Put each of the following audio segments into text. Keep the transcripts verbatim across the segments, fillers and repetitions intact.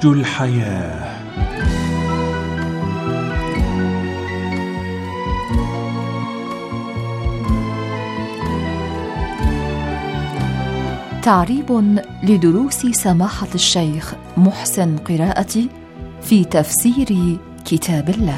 نهج الحياة. تعريب لدروس سماحة الشيخ محسن قراءتي في تفسير كتاب الله.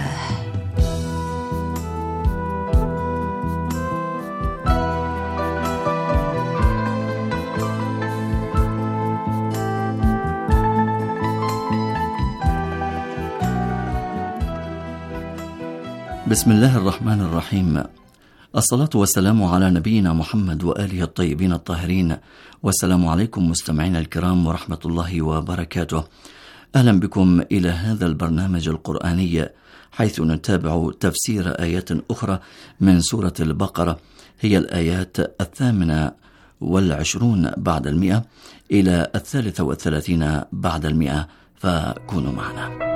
بسم الله الرحمن الرحيم. الصلاة والسلام على نبينا محمد وآله الطيبين الطاهرين، والسلام عليكم مستمعينا الكرام ورحمة الله وبركاته. أهلا بكم إلى هذا البرنامج القرآني، حيث نتابع تفسير آيات أخرى من سورة البقرة، هي الآيات الثامنة والعشرون بعد المئة إلى الثالثة والثلاثين بعد المئة، فكونوا معنا.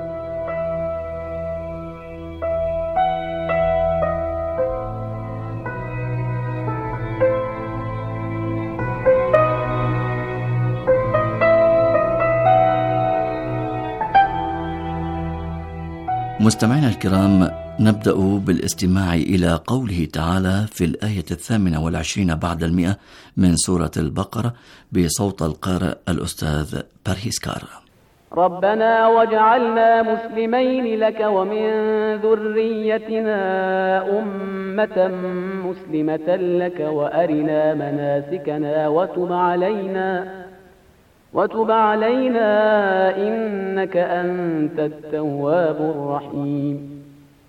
مستمعينا الكرام، نبدأ بالاستماع إلى قوله تعالى في الآية الثامنة والعشرين بعد المئة من سورة البقرة بصوت القارئ الأستاذ بارهيسكار. ربنا واجعلنا مسلمين لك ومن ذريتنا أمة مسلمة لك وأرنا مناسكنا وتب علينا وتب علينا إنك أنت التواب الرحيم.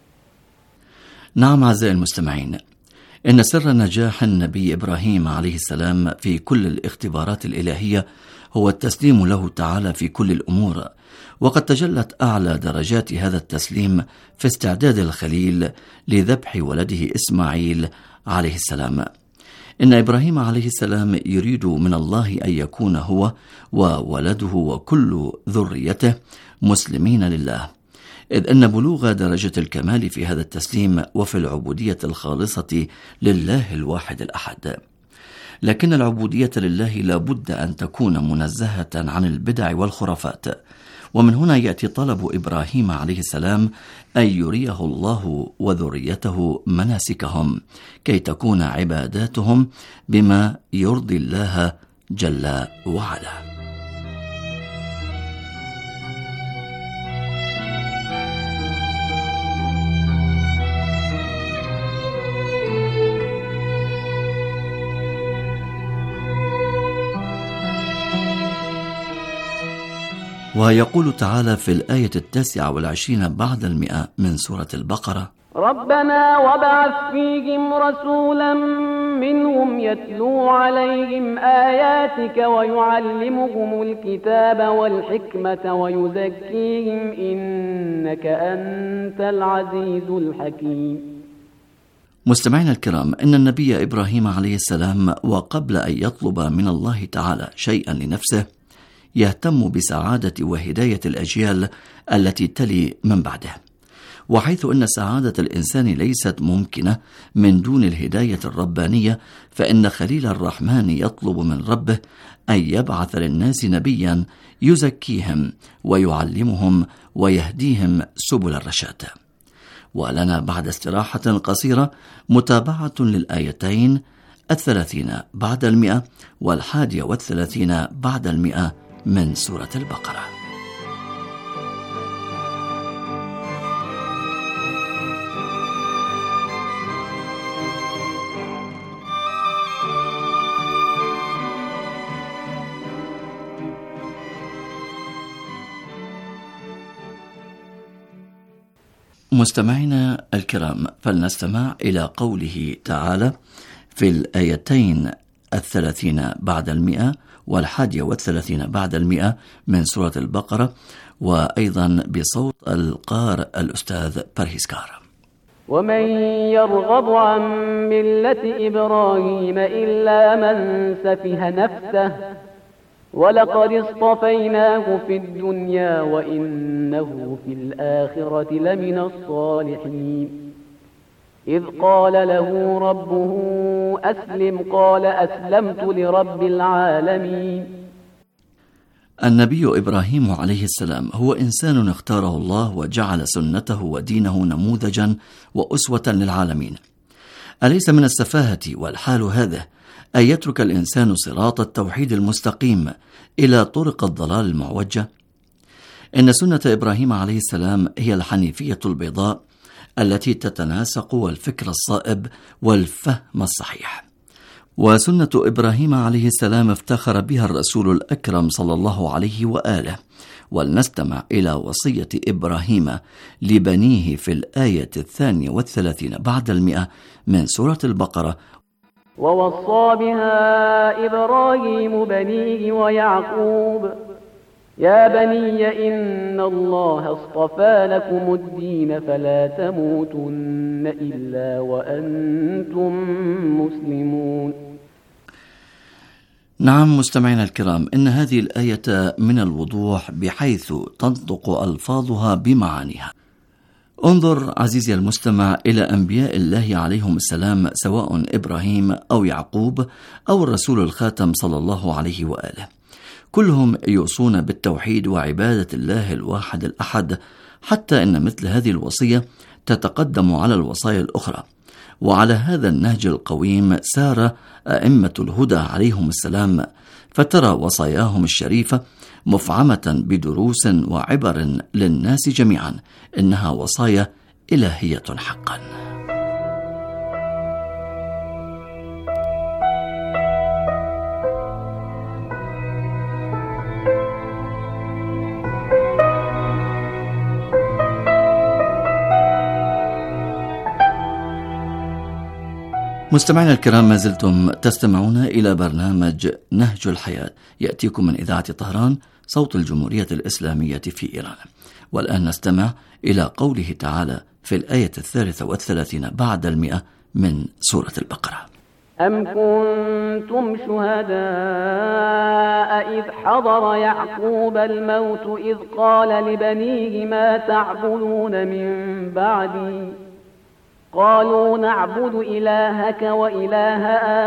نعم أعزائي المستمعين، إن سر نجاح النبي إبراهيم عليه السلام في كل الاختبارات الإلهية هو التسليم له تعالى في كل الأمور، وقد تجلت أعلى درجات هذا التسليم في استعداد الخليل لذبح ولده إسماعيل عليه السلام. إن إبراهيم عليه السلام يريد من الله أن يكون هو وولده وكل ذريته مسلمين لله، إذ أن بلوغ درجة الكمال في هذا التسليم وفي العبودية الخالصة لله الواحد الأحد. لكن العبودية لله لابد أن تكون منزهة عن البدع والخرافات، ومن هنا يأتي طلب إبراهيم عليه السلام أن يريه الله وذريته مناسكهم كي تكون عباداتهم بما يرضي الله جل وعلا. ويقول تعالى في الآية التاسعة والعشرين بعد المئة من سورة البقرة: ربنا وابعث فيهم رسولا منهم يتلو عليهم آياتك ويعلمهم الكتاب والحكمة ويزكيهم إنك أنت العزيز الحكيم. مستمعينا الكرام، إن النبي إبراهيم عليه السلام وقبل أن يطلب من الله تعالى شيئا لنفسه يهتم بسعادة وهداية الأجيال التي تلي من بعده، وحيث أن سعادة الإنسان ليست ممكنة من دون الهداية الربانية، فإن خليل الرحمن يطلب من ربه أن يبعث للناس نبيا يزكيهم ويعلمهم ويهديهم سبل الرشاد. ولنا بعد استراحة قصيرة متابعة للآيتين الثلاثين بعد المئة والحادية والثلاثين بعد المئة من سورة البقرة. مستمعينا الكرام، فلنستمع إلى قوله تعالى في الآيتين الثلاثين بعد المئة والحادية والثلاثين بعد المئة من سورة البقرة، وأيضا بصوت القارئ الأستاذ بارهيسكار. ومن يرغب عن ملة إبراهيم إلا من سفه نفسه ولقد اصطفيناه في الدنيا وإنه في الآخرة لمن الصالحين. إذ قال له ربه أسلم قال أسلمت لرب العالمين. النبي إبراهيم عليه السلام هو إنسان اختاره الله وجعل سنته ودينه نموذجا وأسوة للعالمين. أليس من السفاهة والحال هذا أن يترك الإنسان صراط التوحيد المستقيم إلى طرق الضلال المعوجة؟ إن سنة إبراهيم عليه السلام هي الحنيفية البيضاء التي تتناسق والفكر الصائب والفهم الصحيح، وسنة إبراهيم عليه السلام افتخر بها الرسول الأكرم صلى الله عليه وآله. ولنستمع إلى وصية إبراهيم لبنيه في الآية الثانية والثلاثين بعد المئة من سورة البقرة: ووصى بها إبراهيم بنيه ويعقوب يا بني إن الله اصطفى لكم الدين فلا تموتن إلا وأنتم مسلمون. نعم مستمعينا الكرام، إن هذه الآية من الوضوح بحيث تنطق ألفاظها بمعانيها. انظر عزيزي المستمع إلى أنبياء الله عليهم السلام، سواء إبراهيم أو يعقوب أو الرسول الخاتم صلى الله عليه وآله، كلهم يوصون بالتوحيد وعبادة الله الواحد الأحد، حتى إن مثل هذه الوصية تتقدم على الوصايا الأخرى. وعلى هذا النهج القويم سار أئمة الهدى عليهم السلام، فترى وصاياهم الشريفة مفعمة بدروس وعبر للناس جميعا، إنها وصايا إلهية حقا. مستمعينا الكرام، ما زلتم تستمعون إلى برنامج نهج الحياة، يأتيكم من إذاعة طهران صوت الجمهورية الإسلامية في إيران. والآن نستمع إلى قوله تعالى في الآية الثالثة والثلاثين بعد المئة من سورة البقرة: أم كنتم شهداء إذ حضر يعقوب الموت إذ قال لبنيه ما تعبدون من بعدي قالوا نعبد إلهك وإله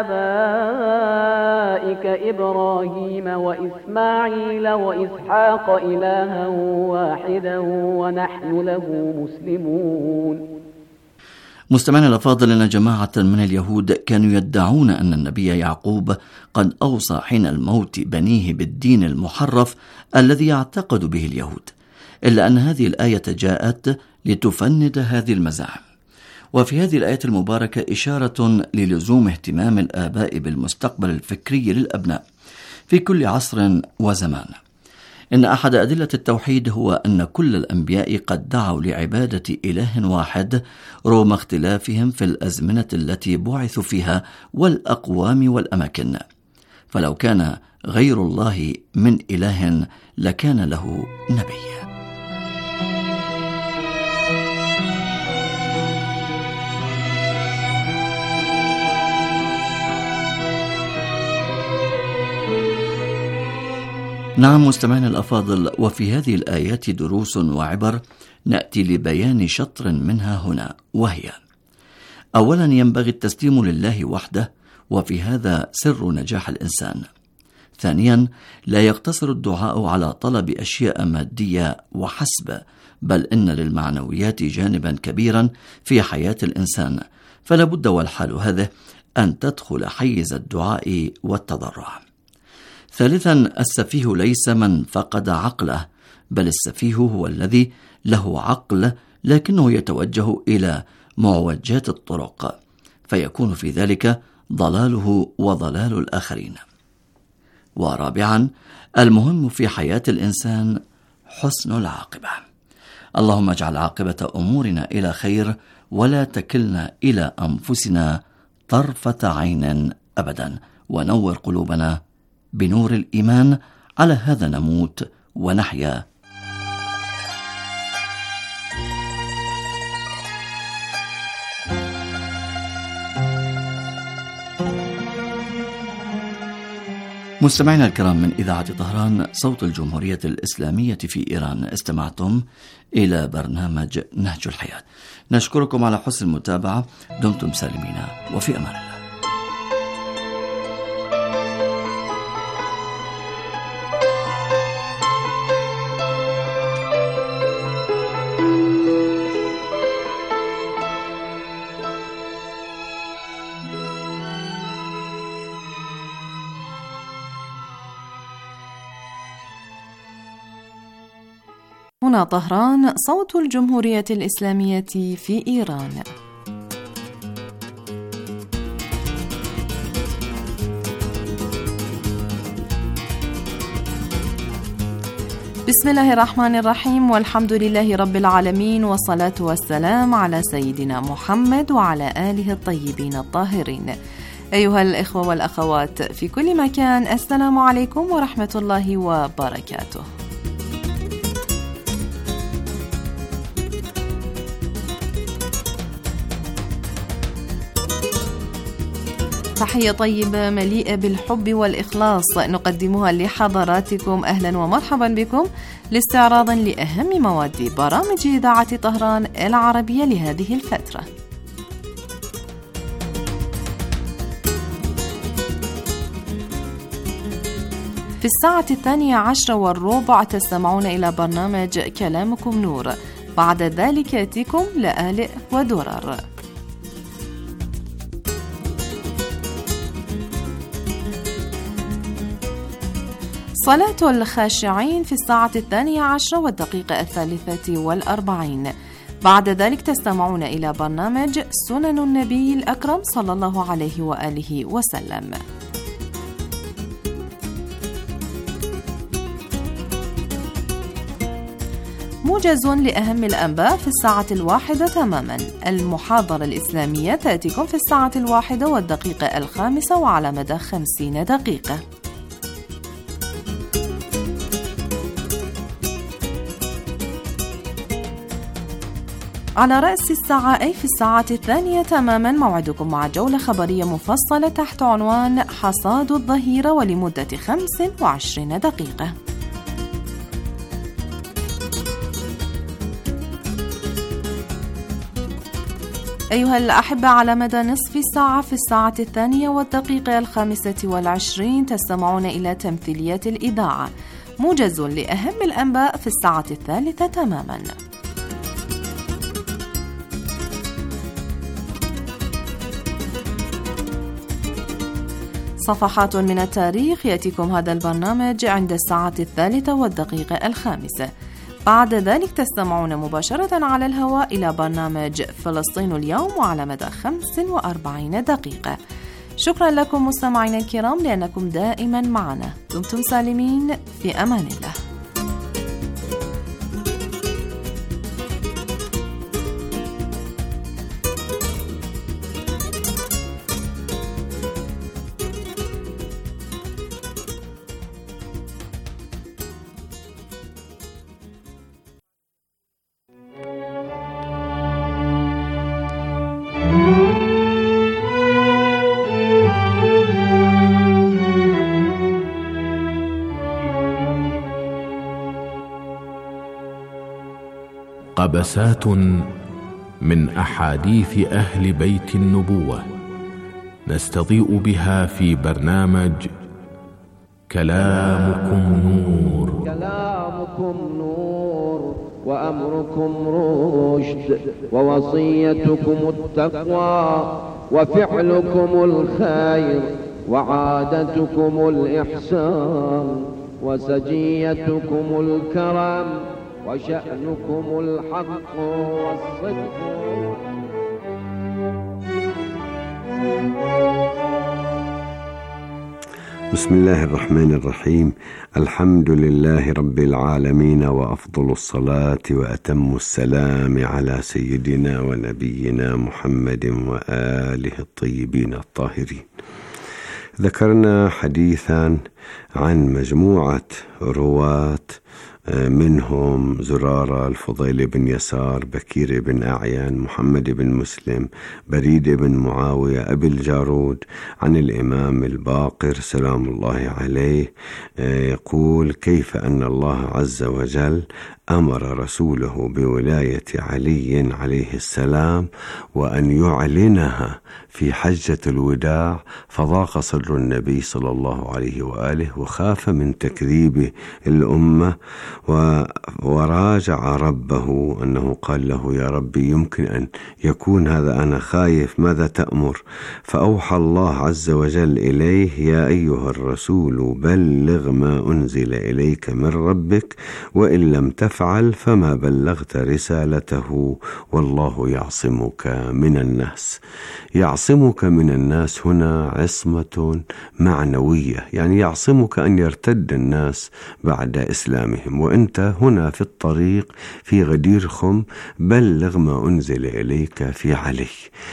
آبائك إبراهيم وإسماعيل وإسحاق إلها واحدا ونحن له مسلمون. مستمعينا الأفاضل، إن جماعة من اليهود كانوا يدعون أن النبي يعقوب قد أوصى حين الموت بنيه بالدين المحرف الذي يعتقد به اليهود، إلا أن هذه الآية جاءت لتفند هذه المزاعم. وفي هذه الآية المباركة إشارة للزوم اهتمام الآباء بالمستقبل الفكري للأبناء في كل عصر وزمان. إن أحد أدلة التوحيد هو أن كل الأنبياء قد دعوا لعبادة إله واحد رغم اختلافهم في الأزمنة التي بعثوا فيها والأقوام والأماكن، فلو كان غير الله من إله لكان له نبي. نعم مستمعينا الأفاضل، وفي هذه الآيات دروس وعبر نأتي لبيان شطر منها هنا، وهي: أولا ينبغي التسليم لله وحده، وفي هذا سر نجاح الإنسان. ثانيا لا يقتصر الدعاء على طلب أشياء مادية وحسب، بل إن للمعنويات جانبا كبيرا في حياة الإنسان، فلا بد والحال هذا أن تدخل حيز الدعاء والتضرع. ثالثا السفيه ليس من فقد عقله، بل السفيه هو الذي له عقل لكنه يتوجه إلى معوجات الطرق، فيكون في ذلك ضلاله وضلال الآخرين. ورابعا المهم في حياة الإنسان حسن العاقبة. اللهم اجعل عاقبة أمورنا إلى خير، ولا تكلنا إلى أنفسنا طرفة عين أبدا، ونور قلوبنا بنور الإيمان. على هذا نموت ونحيا. مستمعينا الكرام، من إذاعة طهران صوت الجمهورية الإسلامية في إيران، استمعتم إلى برنامج نهج الحياة. نشكركم على حسن المتابعة، دمتم سالمين وفي أمان الله. هنا طهران، صوت الجمهورية الإسلامية في إيران. بسم الله الرحمن الرحيم، والحمد لله رب العالمين، والصلاة والسلام على سيدنا محمد وعلى آله الطيبين الطاهرين. أيها الإخوة والأخوات في كل مكان، السلام عليكم ورحمة الله وبركاته. تحية طيبة مليئة بالحب والإخلاص نقدمها لحضراتكم. أهلا ومرحبا بكم لاستعراض لأهم مواد برامج إذاعة طهران العربية لهذه الفترة. في الساعة الثانية عشرة والربع تستمعون إلى برنامج كلامكم نور، بعد ذلك يأتيكم لآلئ ودرر. صلاة الخاشعين في الساعة الثانية عشرة والدقيقة الثالثة والأربعين. بعد ذلك تستمعون إلى برنامج سنن النبي الأكرم صلى الله عليه وآله وسلم. موجز لأهم الأنباء في الساعة الواحدة تماما. المحاضرة الإسلامية تأتيكم في الساعة الواحدة والدقيقة الخامسة وعلى مدى خمسين دقيقة. على رأس الساعة أي في الساعة الثانية تماما موعدكم مع جولة خبرية مفصلة تحت عنوان حصاد الظهيرة ولمدة خمس وعشرين دقيقة. أيها الأحبة، على مدى نصف الساعة في الساعة الثانية والدقيقة الخامسة والعشرين تستمعون إلى تمثيليات الإذاعة. موجز لأهم الأنباء في الساعة الثالثة تماما. صفحات من التاريخ يأتيكم هذا البرنامج عند الساعة الثالثة والدقيقة الخامسة. بعد ذلك تستمعون مباشرة على الهواء إلى برنامج فلسطين اليوم وعلى مدى خمس وأربعين دقيقة. شكرا لكم مستمعينا الكرام لأنكم دائما معنا. دمتم سالمين، في أمان الله. قبسات من أحاديث أهل بيت النبوة نستضيء بها في برنامج كلامكم نور. كلامكم نور وأمركم رشد، ووصيتكم التقوى، وفعلكم الخير، وعادتكم الإحسان، وسجيتكم الكرم، وشأنكم الحق والصدق. بسم الله الرحمن الرحيم. الحمد لله رب العالمين، وأفضل الصلاة وأتم السلام على سيدنا ونبينا محمد وآله الطيبين الطاهرين. ذكرنا حديثا عن مجموعة رواة، منهم زرارة، الفضيل بن يسار، بكير بن أعين، محمد بن مسلم، بريد بن معاوية، أبي الجارود، عن الإمام الباقر سلام الله عليه، يقول: كيف أن الله عز وجل أمر رسوله بولاية علي عليه السلام وأن يعلنها في حجة الوداع، فضاق صدر النبي صلى الله عليه وآله وخاف من تكذيب الأمة، وراجع ربه أنه قال له يا ربي يمكن أن يكون هذا، أنا خايف، ماذا تأمر؟ فأوحى الله عز وجل إليه يا أيها الرسول بلغ ما أنزل إليك من ربك وإن لم تفعل فما بلغت رسالته والله يعصمك من الناس. يعصمك من الناس هنا عصمة معنوية، يعني يعصمك أن يرتد الناس بعد إسلامهم، وأنت هنا في الطريق في غدير خم بلغ ما أنزل إليك في علي،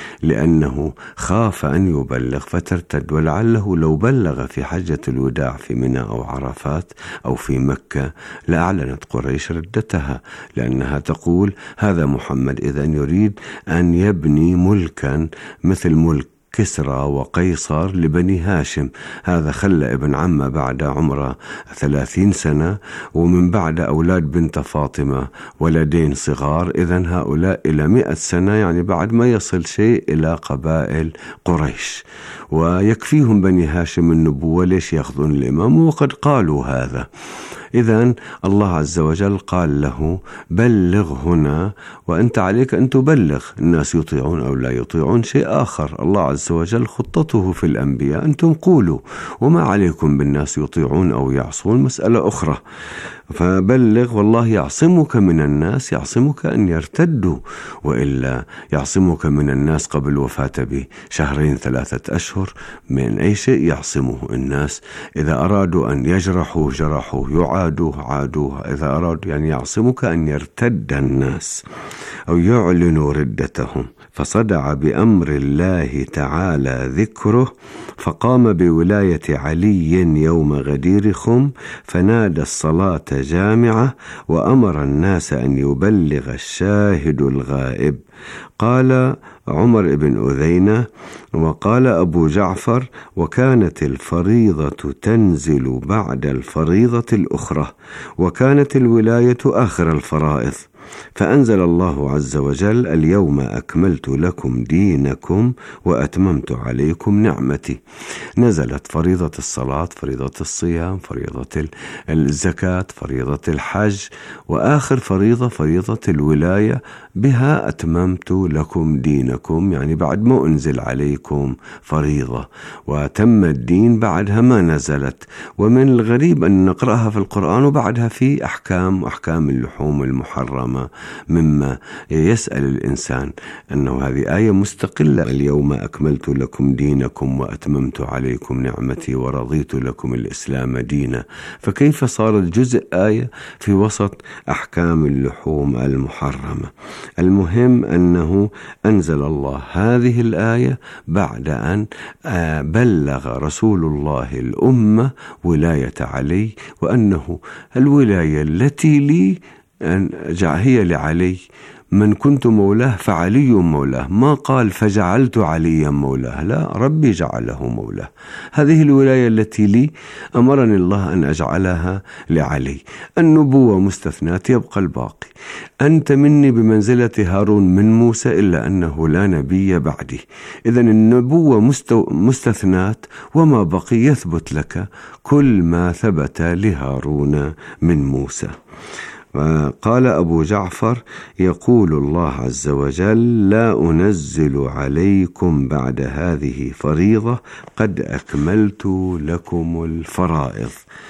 لأنه خاف أن يبلغ فترتد، ولعله لو بلغ في حجة الوداع في منى أو عرفات أو في مكة لأعلنت قريش ردتها، لأنها تقول هذا محمد إذن يريد أن يبني ملكا مثل ملك كسرى وقيصر لبني هاشم. هذا خلى ابن عمه بعد عمره ثلاثين سنة، ومن بعد أولاد بنت فاطمة ولدين صغار، إذن هؤلاء إلى مئة سنة، يعني بعد ما يصل شيء إلى قبائل قريش، ويكفيهم بني هاشم النبوة، ليش يأخذون الإمام؟ وقد قالوا هذا. إذن الله عز وجل قال له بلغ هنا، وأنت عليك أن تبلغ، الناس يطيعون أو لا يطيعون شيء آخر، الله عز وجل خطته في الأنبياء أنتم قولوا، وما عليكم بالناس يطيعون أو يعصون مسألة أخرى. فبلغ والله يعصمك من الناس، يعصمك أن يرتدوا، وإلا يعصمك من الناس قبل وفاة بشهرين ثلاثة أشهر من أي شيء يعصمه الناس. إذا أرادوا أن يجرحوا جرحوا، يعادوا عادوا، إذا أرادوا يعني يعصمك أن يرتد الناس أو يعلنوا ردتهم. فصدع بأمر الله تعالى ذكره، فقام بولاية علي يوم غدير خم فنادى الصلاة جامعة وأمر الناس أن يبلغ الشاهد الغائب. قال عمر بن أذينة وقال أبو جعفر وكانت الفريضة تنزل بعد الفريضة الأخرى، وكانت الولاية آخر الفرائض، فأنزل الله عز وجل اليوم أكملت لكم دينكم وأتممت عليكم نعمتي. نزلت فريضة الصلاة، فريضة الصيام، فريضة الزكاة، فريضة الحج، وآخر فريضة فريضة الولاية، بها أتممت لكم دينكم، يعني بعد ما أنزل عليكم فريضة، وتم الدين بعدها ما نزلت. ومن الغريب أن نقرأها في القرآن وبعدها في أحكام وأحكام اللحوم المحرمة، مما يسأل الإنسان أنه هذه آية مستقلة، اليوم أكملت لكم دينكم وأتممت عليكم نعمتي ورضيت لكم الإسلام دينا، فكيف صارت جزء آية في وسط أحكام اللحوم المحرمة؟ المهم أنه أنزل الله هذه الآية بعد أن بلغ رسول الله الأمة ولاية علي، وأنه الولاية التي لي أن هي لعلي، من كنت مولاه فعلي مولاه، ما قال فجعلت عليا مولاه، لا، ربي جعله مولاه. هذه الولاية التي لي أمرني الله أن أجعلها لعلي. النبوة مستثنات، يبقى الباقي. أنت مني بمنزلة هارون من موسى، إلا أنه لا نبي بعدي. إذن النبوة مستثنات، وما بقي يثبت لك كل ما ثبت لهارون من موسى. وقال أبو جعفر يقول الله عز وجل لا أنزل عليكم بعد هذه فريضة قد أكملت لكم الفرائض.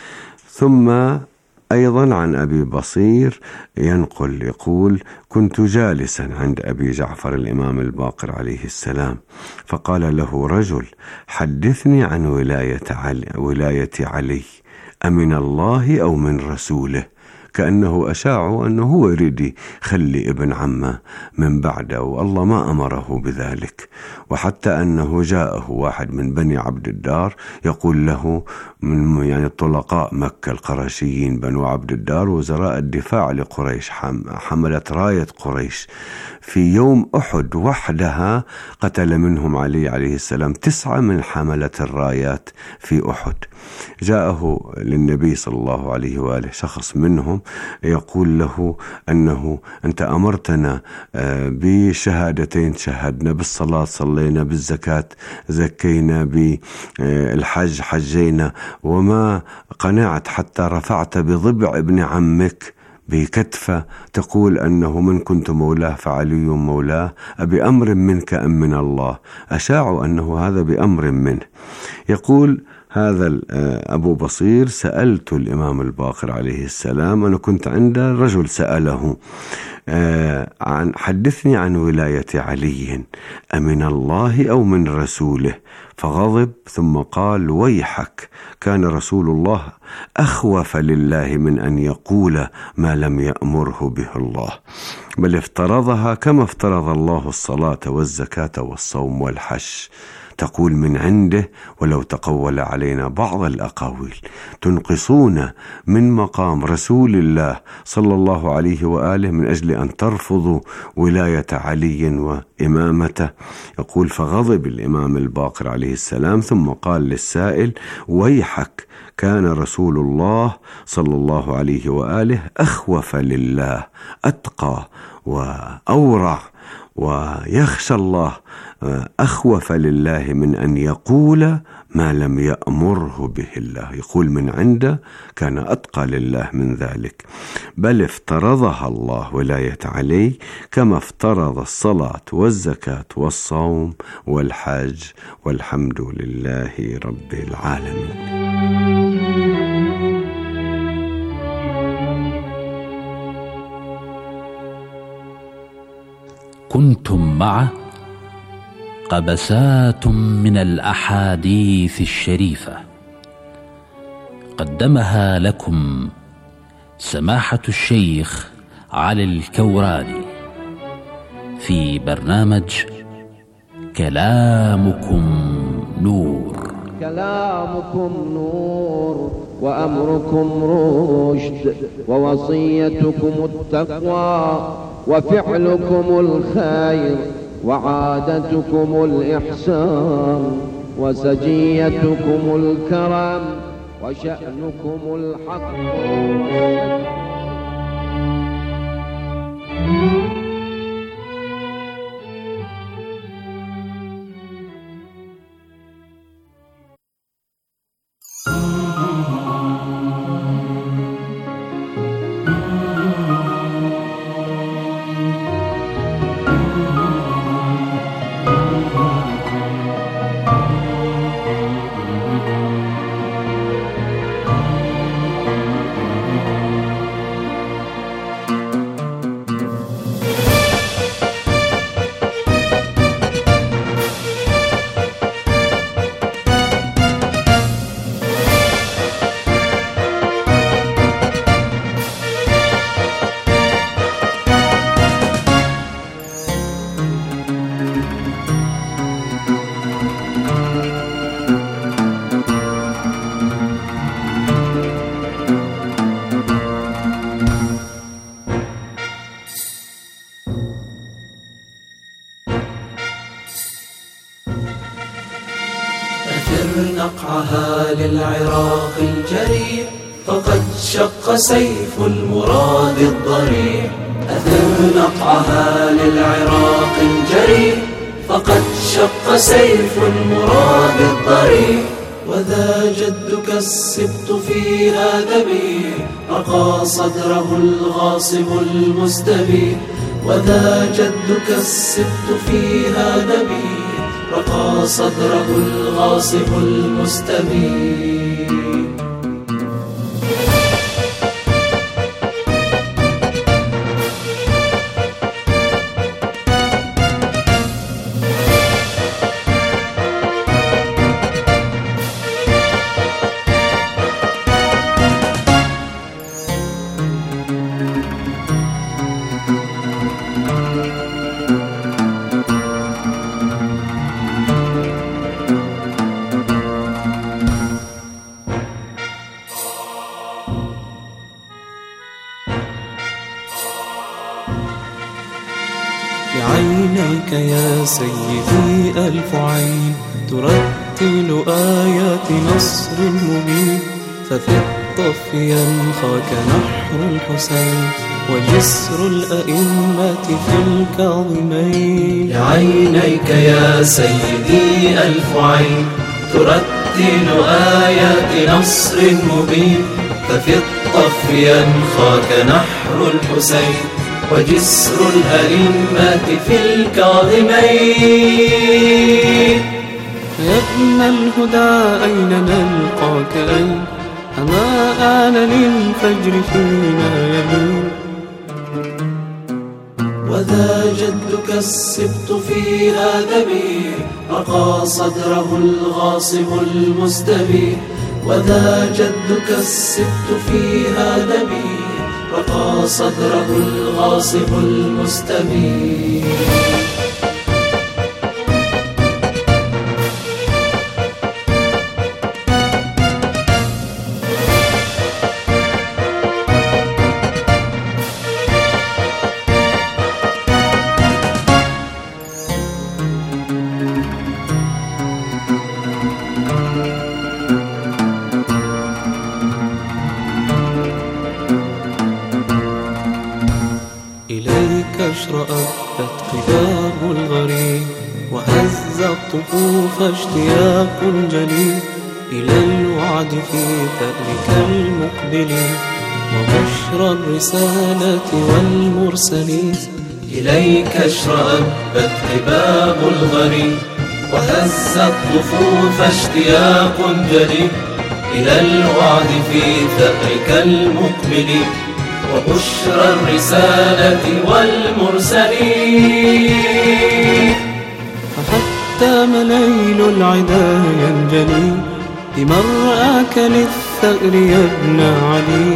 ثم أيضا عن أبي بصير ينقل يقول كنت جالسا عند أبي جعفر الإمام الباقر عليه السلام، فقال له رجل حدثني عن ولاية علي, ولاية علي أمن الله أو من رسوله، كأنه أشاعوا أنه هو يريد يخلي ابن عمه من بعده، والله ما أمره بذلك. وحتى أنه جاءه واحد من بني عبد الدار يقول له، من يعني طلقاء مكة القرشيين بنو عبد الدار وزراء الدفاع لقريش، حملت راية قريش في يوم أحد وحدها، قتل منهم علي عليه السلام تسعة من حملة الرايات في أحد. جاءه للنبي صلى الله عليه وآله شخص منهم يقول له أنه أنت أمرتنا بشهادتين شهدنا، بالصلاة صلينا، بالزكاة زكينا، بالحج حجينا، وما قنعت حتى رفعت بضبع ابن عمك بكتفة تقول أنه من كنت مولاه فعلي مولاه، أبأمر منك أم من الله؟ أشاعوا أنه هذا بأمر منه. يقول هذا أبو بصير: سألت الإمام الباقر عليه السلام، أنا كنت عند رجل سأله عن حدثني عن ولاية علي أمن الله أو من رسوله؟ فغضب ثم قال: ويحك، كان رسول الله أخوف لله من أن يقول ما لم يأمره به الله، بل افترضها كما افترض الله الصلاة والزكاة والصوم والحج. تقول من عنده، ولو تقول علينا بعض الأقاويل تنقصون من مقام رسول الله صلى الله عليه وآله من أجل أن ترفضوا ولاية علي وإمامته. يقول: فغضب الإمام الباقر عليه السلام ثم قال للسائل: ويحك، كان رسول الله صلى الله عليه وآله أخوف لله، أتقى وأورع ويخشى الله، أخوف لله من أن يقول ما لم يأمره به الله. يقول من عنده كان أتقى لله من ذلك، بل افترضها الله ولاية علي كما افترض الصلاة والزكاة والصوم والحج، والحمد لله رب العالمين. كنتم مع قبسات من الأحاديث الشريفة، قدمها لكم سماحة الشيخ علي الكوراني في برنامج كلامكم نور. كلامكم نور وأمركم رشد، ووصيتكم التقوى، وفعلكم الخير، وعادتكم الإحسان، وسجيتكم الكرم، وشأنكم الحق. نقعها للعراق الجريح، فقد شق سيف المراد الضريح. أثر نقعها للعراق الجريح، فقد شق سيف المراد الضريح. وذا جدك السبط فيها ذبيح، رقى صدره الغاصب المستبيح. وذا جدك السبط فيها ذبيح، رقى صدره الغاصب المستبيح. بعينيك يا سيدي ألف عين ترتل آيات نصر مبين، ففي الطف ينخاك نحر الحسين وجسر الأئمة في الكاظمين. لعينيك يا سيدي ألف عين ترتل آيات نصر مبين، ففي الطف ينخاك نحر الحسين وجسر الأئمة في الكاظمين. يا ابن الهدى أين نلقاك أين؟ أما آن للفجر فينا يمين. وذا جدك السبط فيها ذبيح، رقى صدره الغاصب المستبيح. وذا جدك السبط فيها ذبيح، رقى صدره الغاصب المستبيح. اشرأت قباب الغريب وهز الطفوف اشتياق جليل إلى الوعد في ثأرك المقبل وبشرى الرسالة والمرسلين. إليك اشرأت قباب الغريب وهز الطفوف اشتياق جليل إلى الوعد في ثأرك المقبل وبشرى الرسالة والمرسلين. فحتى مليل العدا ينجلي بمرآك للثأر يا ابن علي.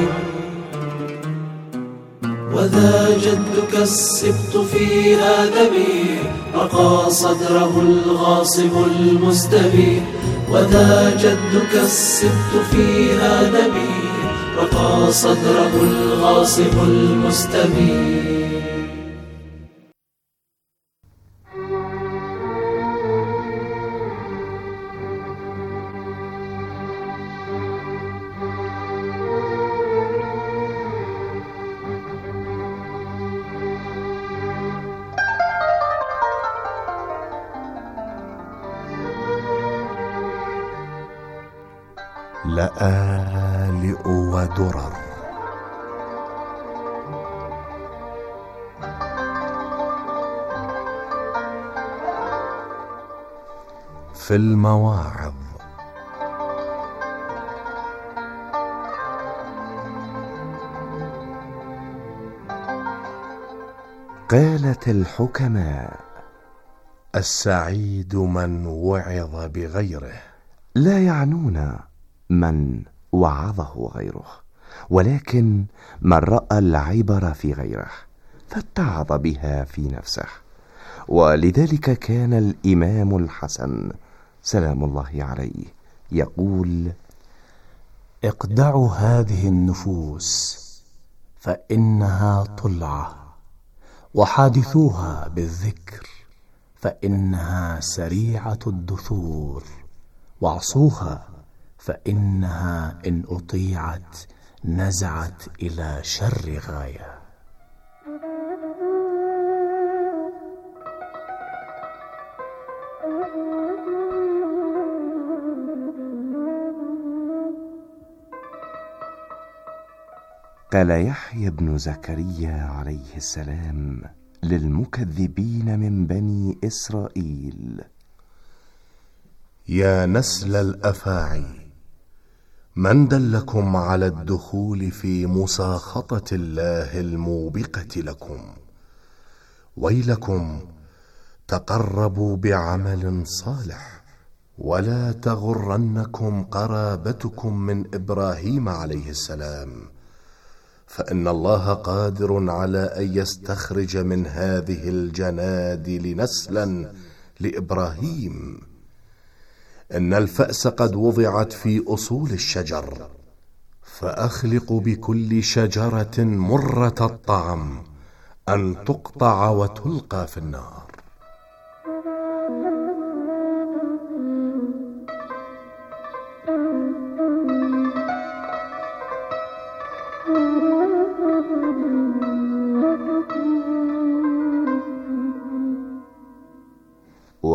وذا جدك السبط فيها ذبيح، رقى صدره الغاصب المستبيح. وذا جدك السبط فيها ذبيح، رقى صدره الغاصب المستبيح. لآلئ ودرر. في المواعظ. قالت الحكماء: السعيد من وعظ بغيره. لا يعنون من وعظه غيره، ولكن من رأى العبر في غيره فاتعظ بها في نفسه. ولذلك كان الإمام الحسن سلام الله عليه يقول: اقدعوا هذه النفوس فإنها طلعة، وحادثوها بالذكر فإنها سريعة الدثور، واعصوها فإنها إن أطيعت نزعت إلى شر غاية. قال يحيى بن زكريا عليه السلام للمكذبين من بني إسرائيل: يا نسل الأفاعي، من دلكم على الدخول في مساخطة الله الموبقة لكم؟ ويلكم، تقربوا بعمل صالح، ولا تغرنكم قرابتكم من إبراهيم عليه السلام، فإن الله قادر على أن يستخرج من هذه الجنادل نسلا لإبراهيم. إن الفأس قد وضعت في أصول الشجر، فأخلق بكل شجرة مرة الطعم أن تقطع وتلقى في النار.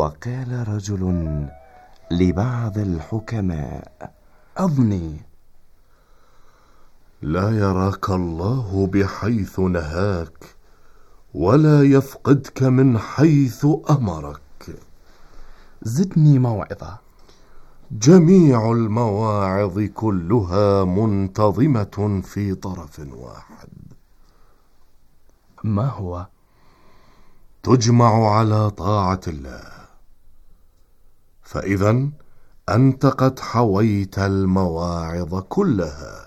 وقال رجل لبعض الحكماء: أظني. لا يراك الله بحيث نهاك، ولا يفقدك من حيث أمرك. زدني موعظة. جميع المواعظ كلها منتظمة في طرف واحد. ما هو؟ تجمع على طاعة الله، فإذا أنت قد حويت المواعظ كلها.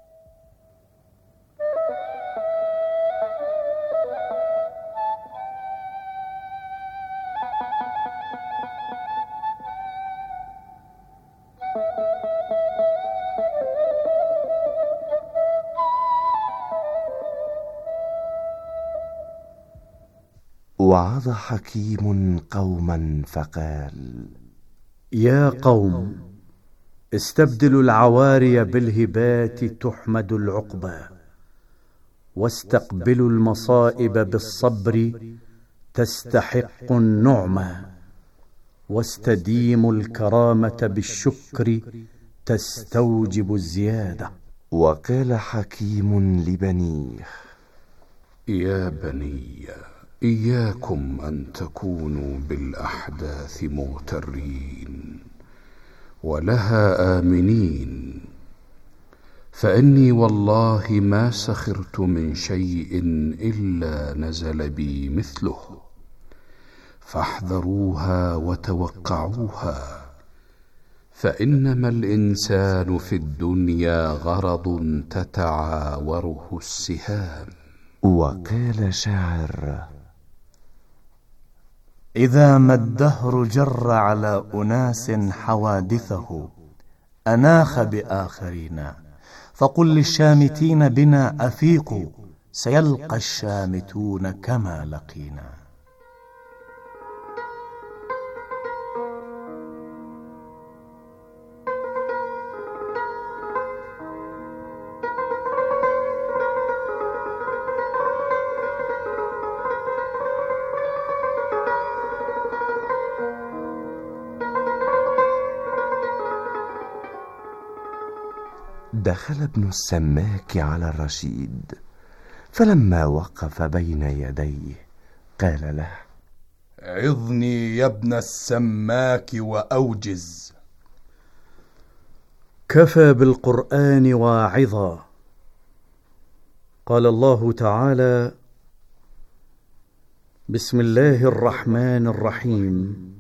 وعظ حكيم قوما فقال: يا قوم، استبدلوا العواري بالهبات تحمد العقبى، واستقبلوا المصائب بالصبر تستحق النعمى، واستديموا الكرامة بالشكر تستوجب الزيادة. وقال حكيم لبنيه: يا بني، إياكم أن تكونوا بالأحداث مغترين ولها آمنين، فإني والله ما سخرت من شيء إلا نزل بي مثله، فاحذروها وتوقعوها، فإنما الإنسان في الدنيا غرض تتعاوره السهام. وقال شاعر: إذا ما الدهر جر على أناس حوادثه أناخ بآخرين، فقل للشامتين بنا أفيقوا، سيلقى الشامتون كما لقينا. دخل ابن السماك على الرشيد، فلما وقف بين يديه قال له: عظني يا ابن السماك وأوجز. كفى بالقرآن واعظا. قال الله تعالى: بسم الله الرحمن الرحيم.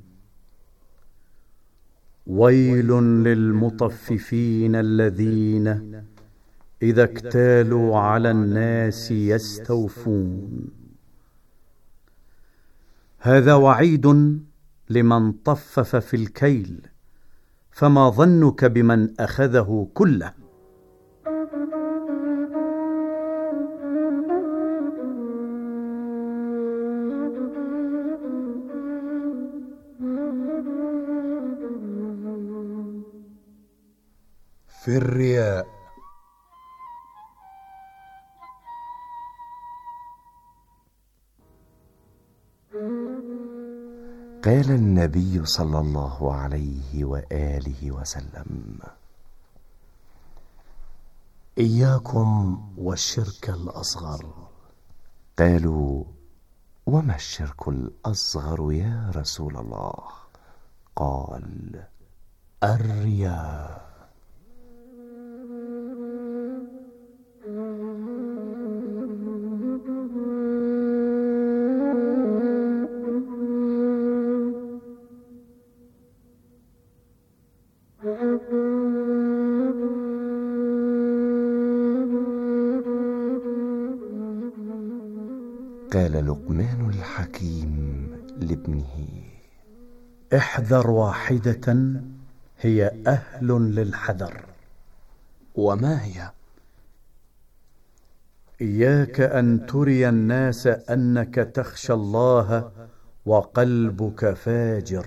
ويل للمطففين الذين إذا اكتالوا على الناس يستوفون. هذا وعيد لمن طفف في الكيل، فما ظنك بمن أخذه كله؟ في الرياء. قال النبي صلى الله عليه وآله وسلم: إياكم والشرك الأصغر. قالوا: وما الشرك الأصغر يا رسول الله؟ قال: الرياء. قال لقمان الحكيم لابنه: احذر واحدة هي أهل للحذر. وما هي؟ إياك أن تري الناس أنك تخشى الله وقلبك فاجر.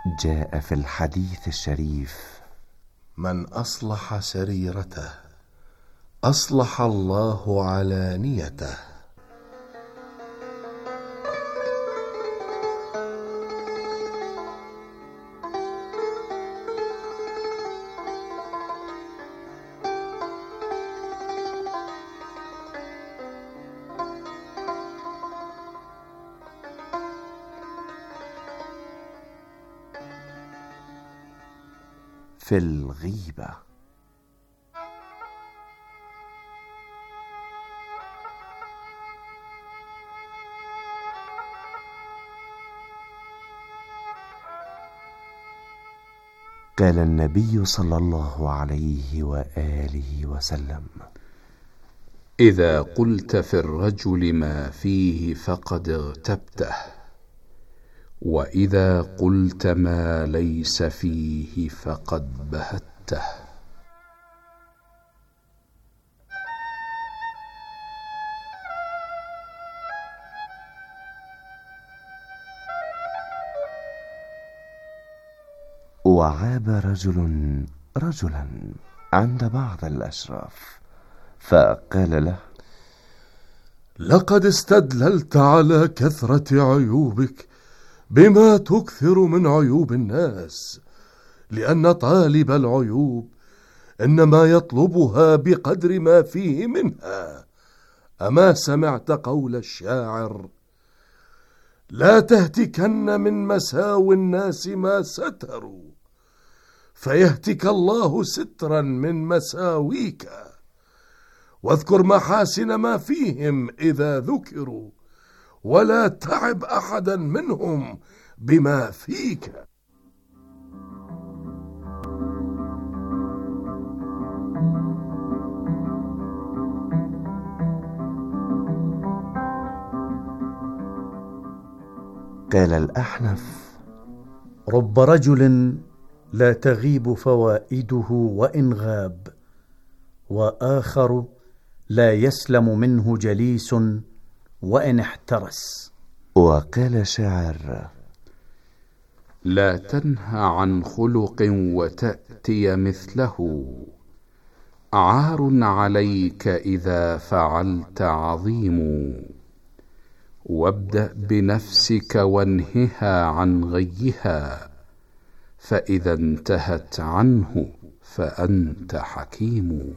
جاء في الحديث الشريف: من أصلح سريرته أصلح الله علانيته. في الغيبة. قال النبي صلى الله عليه وآله وسلم: إذا قلت في الرجل ما فيه فقد اغتبته، وإذا قلت ما ليس فيه فقد بهته. وعاب رجل رجلا عند بعض الأشراف فقال له: لقد استدللت على كثرة عيوبك بما تكثر من عيوب الناس، لأن طالب العيوب إنما يطلبها بقدر ما فيه منها. أما سمعت قول الشاعر: لا تهتكن من مساوي الناس ما ستروا، فيهتك الله سترا من مساويك، واذكر محاسن ما فيهم إذا ذكروا، ولا تعب أحدا منهم بما فيك. قال الأحنف: رب رجل لا تغيب فوائده وإن غاب، وآخر لا يسلم منه جليس وإن احترس. وقال شاعر: لا تنهى عن خلق وتأتي مثله، عار عليك إذا فعلت عظيم. وابدأ بنفسك وانهها عن غيها، فإذا انتهت عنه فأنت حكيم.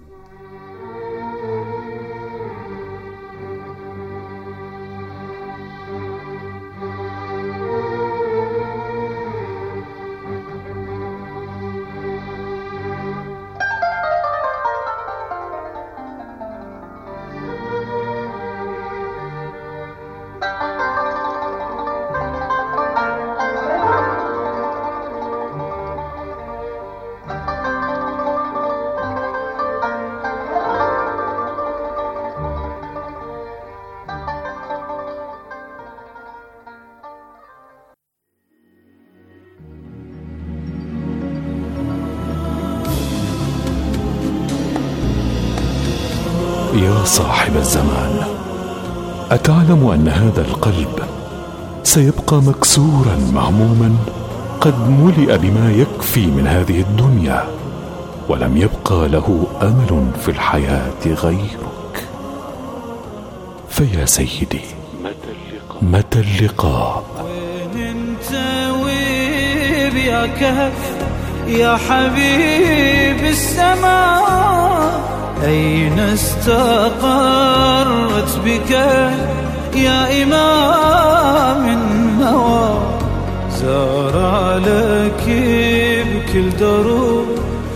يا صاحب الزمان، أتعلم أن هذا القلب سيبقى مكسورا مهموما قد ملئ بما يكفي من هذه الدنيا، ولم يبقى له أمل في الحياة غيرك. فيا سيدي، متى اللقاء؟ وين انت ويب يا كهف يا حبيب السماء؟ أين استقرت بك يا إمام النوى؟ زار لك بكل دروب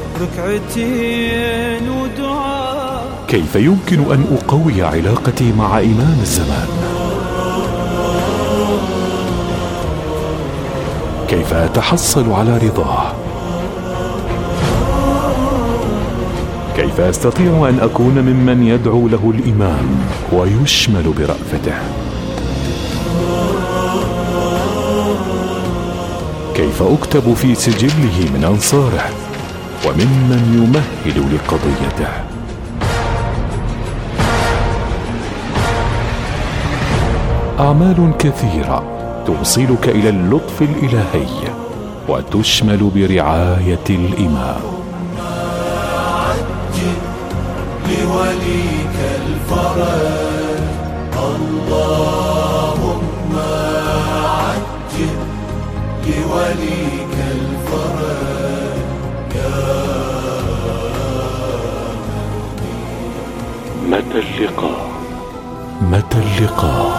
ركعتين ودعاء. كيف يمكن أن أقوي علاقتي مع إمام الزمان؟ كيف أتحصل على رضاه؟ كيف أستطيع أن أكون ممن يدعو له الإمام ويشمل برأفته؟ كيف أكتب في سجله من أنصاره وممن يمهد لقضيته؟ أعمال كثيرة توصلك إلى اللطف الإلهي، وتشمل برعاية الإمام. عجل لوليك الفرج، اللهم عجل لوليك الفرج يا متى اللقاء؟ متى اللقاء؟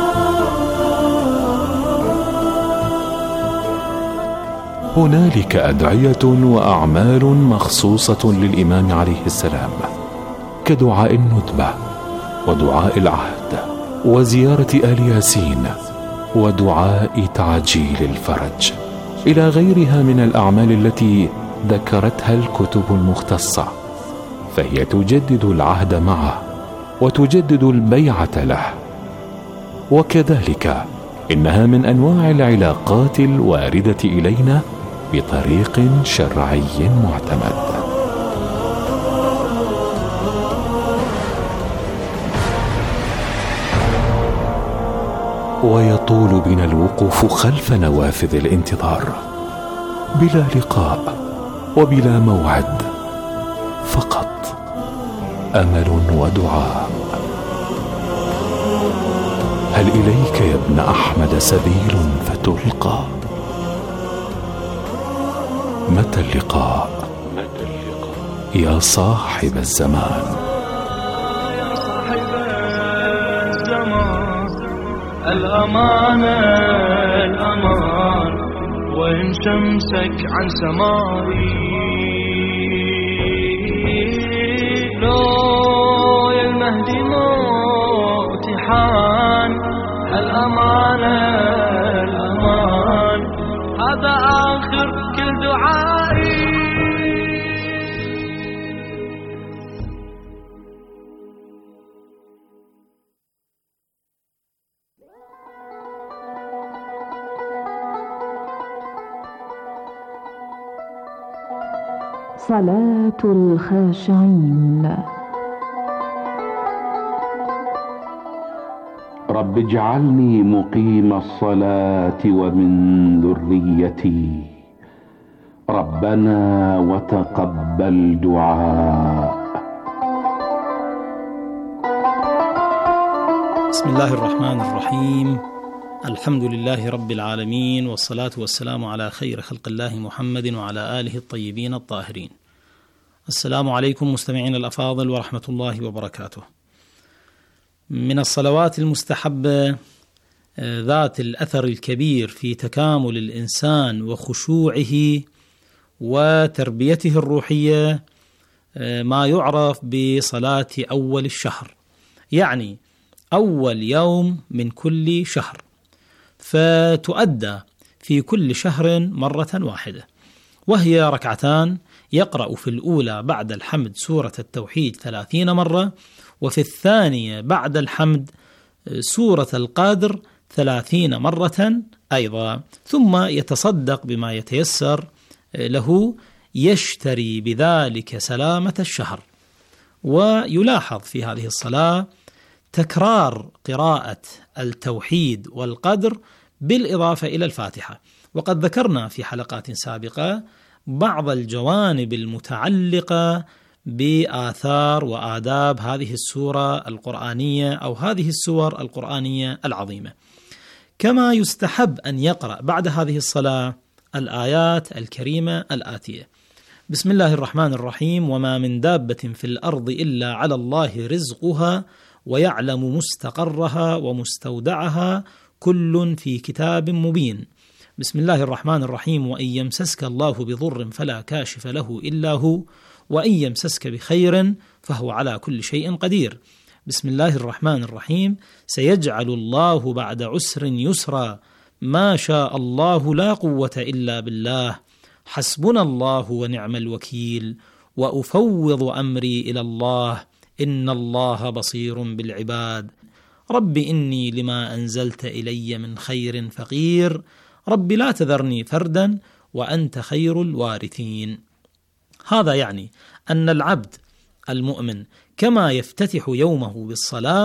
هنالك أدعية وأعمال مخصوصة للإمام عليه السلام، كدعاء الندبة ودعاء العهد وزيارة آل ياسين ودعاء تعجيل الفرج، إلى غيرها من الأعمال التي ذكرتها الكتب المختصة، فهي تجدد العهد معه وتجدد البيعة له. وكذلك إنها من أنواع العلاقات الواردة إلينا بطريق شرعي معتمد. ويطول بنا الوقوف خلف نوافذ الانتظار بلا لقاء وبلا موعد، فقط أمل ودعاء. هل إليك يا ابن أحمد سبيل فتلقى؟ متى اللقاء؟ يا صاحب الزمان. يا صاحب الزمان، الأمانة الأمان، وإن شمسك عن سمائي، لو يا المهدي موتي حان، الأمانة الأمان، هذا آخر كل دعائي. صلاة الخاشعين. رب اجعلني مقيم الصلاة ومن ذريتي، ربنا وتقبل دعاء. بسم الله الرحمن الرحيم، الحمد لله رب العالمين، والصلاة والسلام على خير خلق الله محمد وعلى آله الطيبين الطاهرين. السلام عليكم مستمعين الأفاضل ورحمة الله وبركاته. من الصلوات المستحبة ذات الأثر الكبير في تكامل الإنسان وخشوعه وتربيته الروحية ما يعرف بصلاة أول الشهر، يعني أول يوم من كل شهر، فتؤدى في كل شهر مرة واحدة، وهي ركعتان، يقرأ في الأولى بعد الحمد سورة التوحيد ثلاثين مرة، وفي الثانية بعد الحمد سورة القدر ثلاثين مرة أيضا، ثم يتصدق بما يتيسر له، يشتري بذلك سلامة الشهر. ويلاحظ في هذه الصلاة تكرار قراءة التوحيد والقدر بالإضافة إلى الفاتحة. وقد ذكرنا في حلقات سابقة بعض الجوانب المتعلقة بآثار وآداب هذه السورة القرآنية أو هذه السور القرآنية العظيمة. كما يستحب أن يقرأ بعد هذه الصلاة الآيات الكريمة الآتية: بسم الله الرحمن الرحيم، وما من دابة في الأرض إلا على الله رزقها ويعلم مستقرها ومستودعها كل في كتاب مبين. بسم الله الرحمن الرحيم، وإن يمسسك الله بضر فلا كاشف له إلا هو، وإن يمسسك بخير فهو على كل شيء قدير. بسم الله الرحمن الرحيم، سيجعل الله بعد عسر يسرا، ما شاء الله لا قوة إلا بالله، حسبنا الله ونعم الوكيل، وأفوض أمري إلى الله، إن الله بصير بالعباد. رب إني لما أنزلت إلي من خير فقير، رب لا تذرني فردا وأنت خير الوارثين. هذا يعني أن العبد المؤمن كما يفتتح يومه بالصلاة،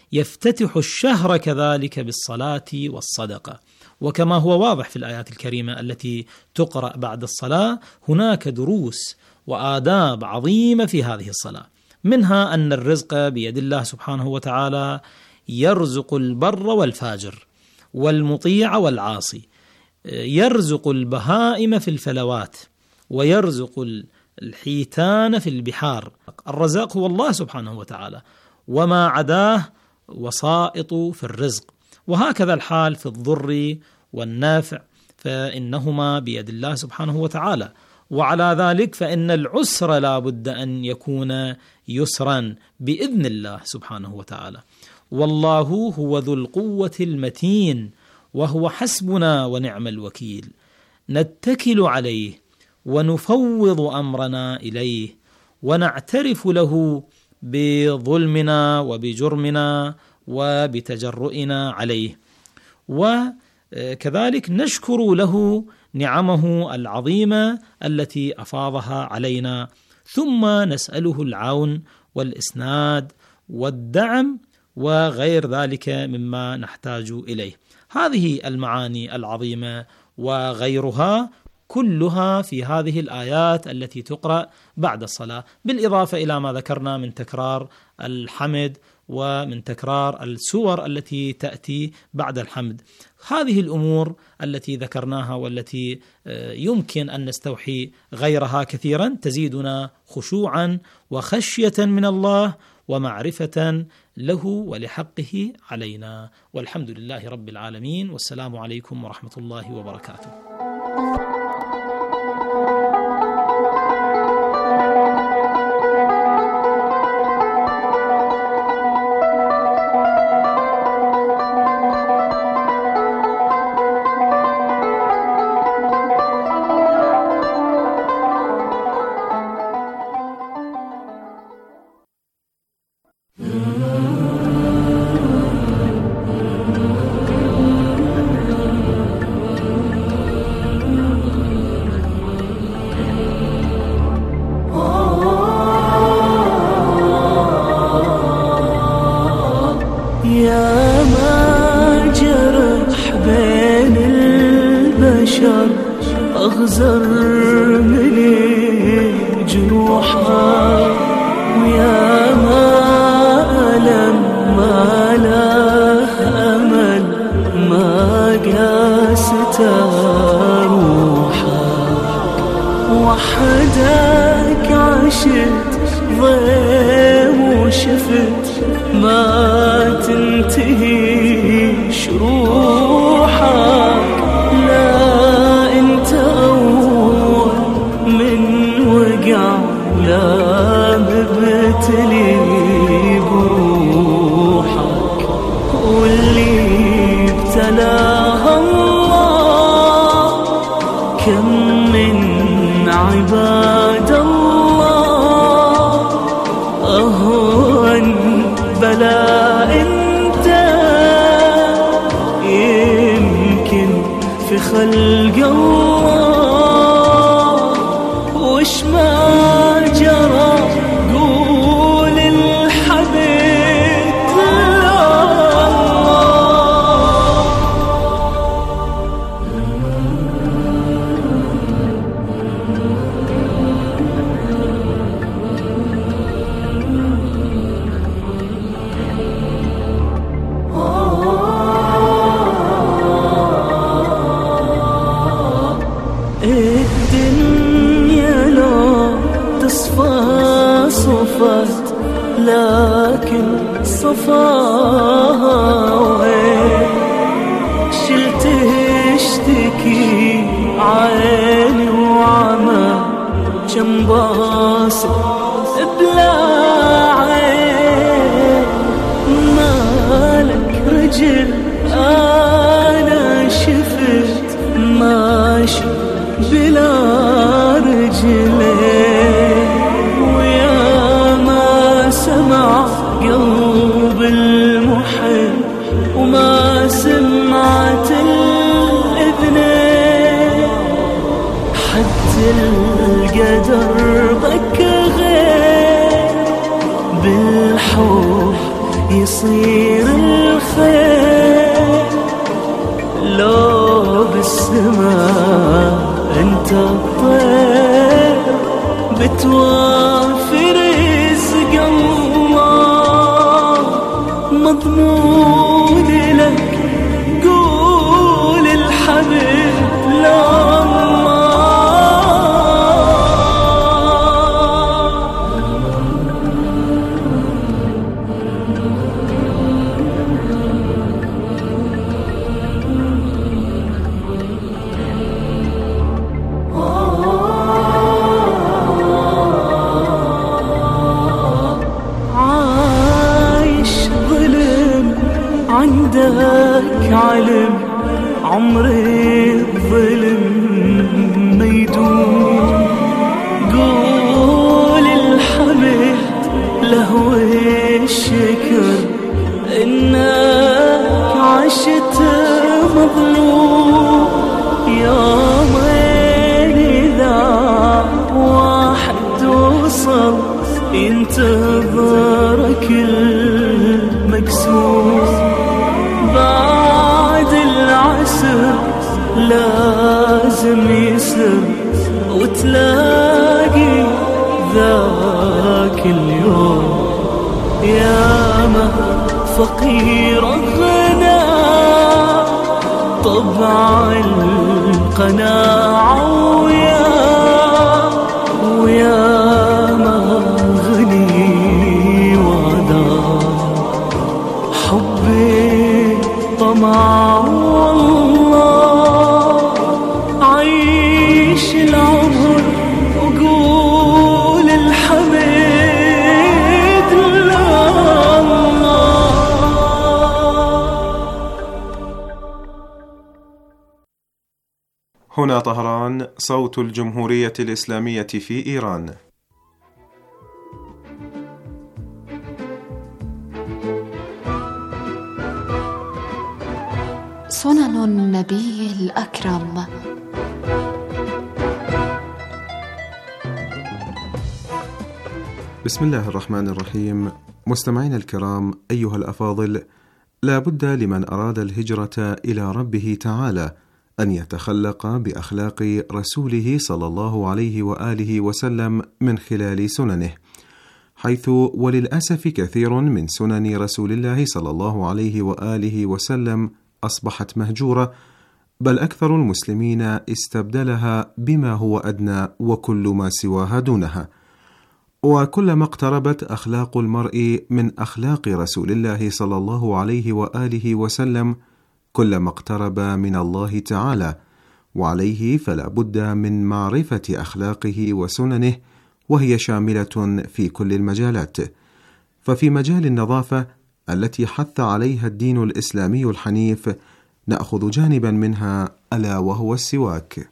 يفتتح الشهر كذلك بالصلاة والصدقة. وكما هو واضح في الآيات الكريمة التي تقرأ بعد الصلاة، هناك دروس وآداب عظيمة في هذه الصلاة، منها أن الرزق بيد الله سبحانه وتعالى، يرزق البر والفاجر والمطيع والعاصي، يرزق البهائم في الفلوات، ويرزق الحيتان في البحار. الرزاق هو الله سبحانه وتعالى، وما عداه وسائط في الرزق. وهكذا الحال في الضر والنافع، فإنهما بيد الله سبحانه وتعالى. وعلى ذلك فإن العسر لا بد أن يكون يسرا بإذن الله سبحانه وتعالى. والله هو ذو القوة المتين، وهو حسبنا ونعم الوكيل. نتكل عليه ونفوض أمرنا إليه، ونعترف له بظلمنا وبجرمنا وبتجرؤنا عليه، وكذلك نشكر له نعمه العظيمة التي أفاضها علينا، ثم نسأله العون والإسناد والدعم وغير ذلك مما نحتاج إليه. هذه المعاني العظيمة وغيرها كلها في هذه الآيات التي تقرأ بعد الصلاة، بالإضافة إلى ما ذكرنا من تكرار الحمد ومن تكرار السور التي تأتي بعد الحمد. هذه الأمور التي ذكرناها والتي يمكن أن نستوحي غيرها كثيرا تزيدنا خشوعا وخشية من الله ومعرفة له ولحقه علينا. والحمد لله رب العالمين، والسلام عليكم ورحمة الله وبركاته. أغزر من جروحها، ويا ما ألم ما له أمل ما قاست روحها، وحدك عشت ضيم وشفت ما تنتهي شروحها. لا مبتلي بروحك، واللي ابتلاها الله كم من عباد الله. أهون بلاء انت يمكن في خلق الله، وش ما لكن صفاها وين شلته اشتكي عيني وعمى كم باصق بلا عين. مالك رجل انا شفت ماشي بلا رجلين، سمع قلب المحب وما سمعت الإذنين. حتى القدر ضك غير بالحب يصير يصير الخير، لو بالسماء انت الطير بتوافي رزق الله، مضمون لك قول الحبيب لا عندك علم عمري الظلم ما يدوم، قول الحمد له الشكر إنك عشت مظلوم، يومين إذا واحد وصل ينتظرك المكسور، بعد العصر لازم يسر وتلاقي ذاك اليوم، ياما فقير غنى طبع القناعة، ويا وياما غني وعدا حبي طمع والله، عيش العمر وقول الحمد لله. هنا طهران، صوت الجمهورية الإسلامية في إيران. سنن النبي الأكرم. بسم الله الرحمن الرحيم. مستمعين الكرام، أيها الأفاضل، لا بد لمن أراد الهجرة إلى ربه تعالى أن يتخلق بأخلاق رسوله صلى الله عليه وآله وسلم من خلال سننه، حيث وللأسف كثير من سنن رسول الله صلى الله عليه وآله وسلم أصبحت مهجورة، بل أكثر المسلمين استبدلها بما هو أدنى وكل ما سواها دونها. وكلما اقتربت أخلاق المرء من أخلاق رسول الله صلى الله عليه وآله وسلم كلما اقترب من الله تعالى، وعليه فلا بد من معرفة أخلاقه وسننه، وهي شاملة في كل المجالات. ففي مجال النظافة التي حث عليها الدين الإسلامي الحنيف نأخذ جانبا منها، ألا وهو السواك.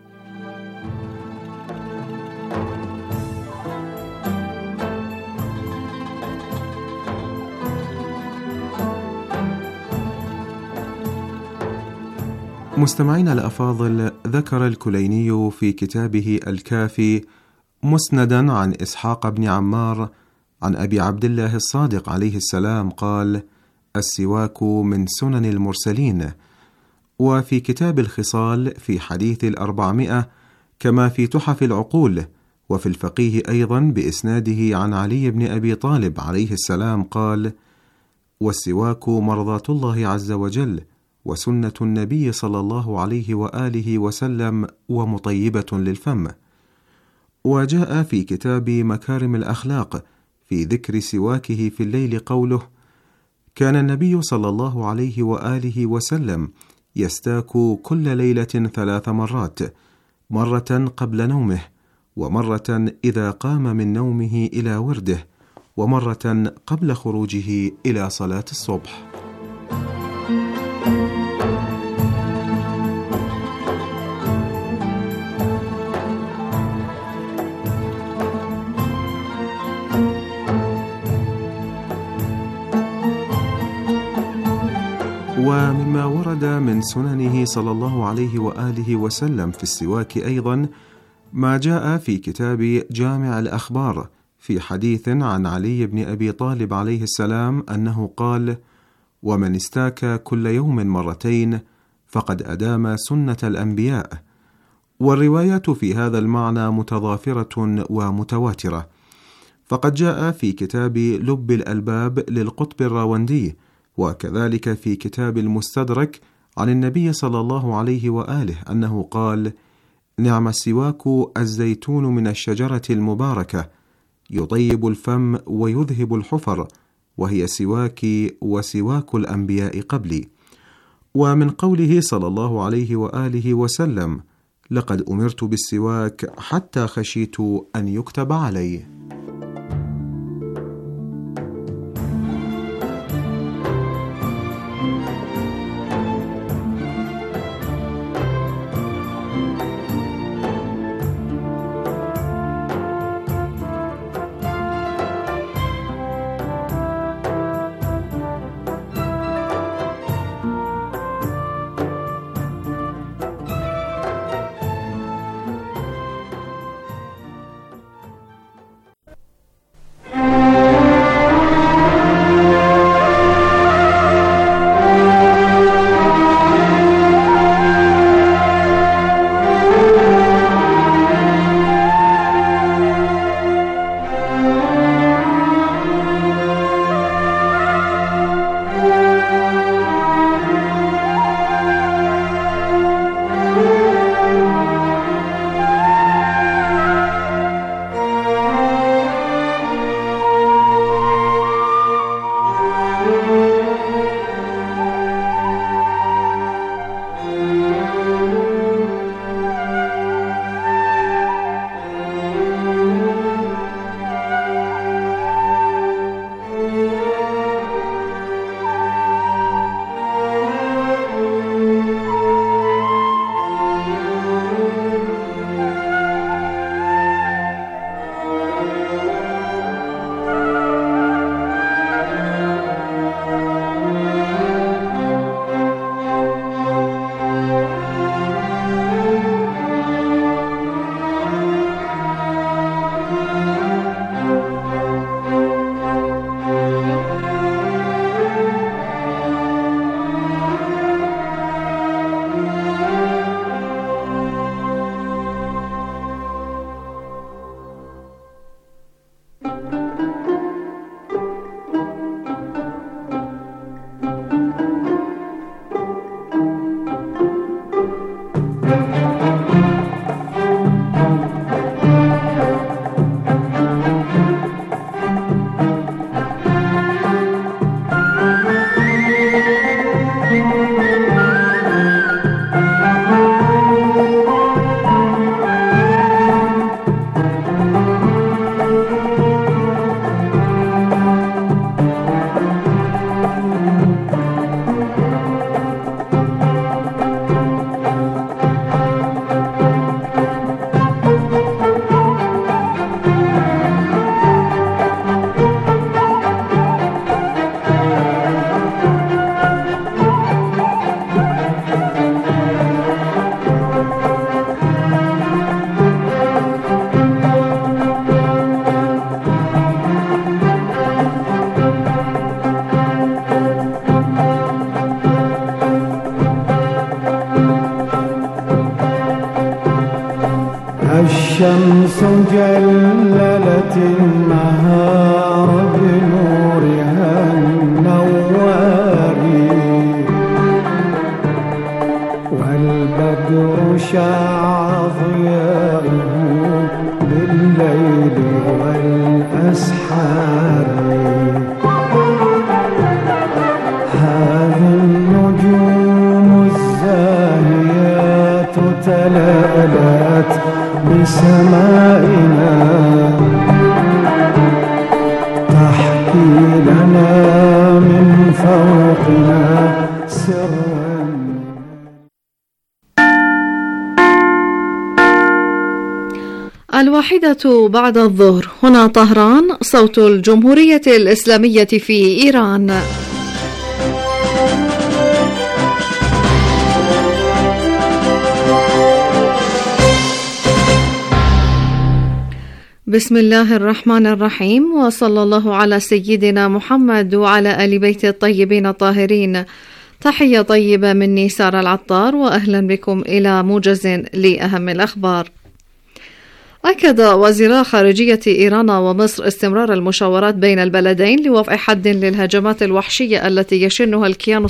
مستمعين الأفاضل، ذكر الكليني في كتابه الكافي مسندا عن إسحاق بن عمار عن أبي عبد الله الصادق عليه السلام قال: السواك من سنن المرسلين. وفي كتاب الخصال في حديث الأربعمائة، كما في تحف العقول، وفي الفقيه أيضا بإسناده عن علي بن أبي طالب عليه السلام قال: والسواك مرضاة الله عز وجل، وسنة النبي صلى الله عليه وآله وسلم، ومطيبة للفم. وجاء في كتاب مكارم الأخلاق في ذكر سواكه في الليل قوله: كان النبي صلى الله عليه وآله وسلم يستاك كل ليلة ثلاث مرات، مرة قبل نومه، ومرة إذا قام من نومه إلى ورده، ومرة قبل خروجه إلى صلاة الصبح. ومما ورد من سننه صلى الله عليه وآله وسلم في السواك أيضا ما جاء في كتاب جامع الأخبار في حديث عن علي بن أبي طالب عليه السلام أنه قال: ومن استاك كل يوم مرتين فقد أدام سنة الأنبياء. والروايات في هذا المعنى متضافرة ومتواترة، فقد جاء في كتاب لب الألباب للقطب الراوندي، وكذلك في كتاب المستدرك عن النبي صلى الله عليه وآله أنه قال: نعم السواك الزيتون من الشجرة المباركة، يطيب الفم ويذهب الحفر، وهي سواكي وسواك الأنبياء قبلي. ومن قوله صلى الله عليه وآله وسلم: لقد أمرت بالسواك حتى خشيت أن يكتب علي. الشمس جللت النهار بنورها النوار، والبدر شع ضياءه بالليل والأسحار. هذه النجوم الزاهيات تلالت بسمائنا، تحكي لنا من فوقنا سرا. الواحدة بعد الظهر، هنا طهران، صوت الجمهورية الإسلامية في إيران. بسم الله الرحمن الرحيم، وصلى الله على سيدنا محمد وعلى آل بيت الطيبين الطاهرين. تحية طيبة مني سارة العطار، وأهلا بكم إلى موجز لأهم الأخبار. أكد وزيرا خارجية إيران ومصر استمرار المشاورات بين البلدين لوضع حد للهجمات الوحشية التي يشنها الكيان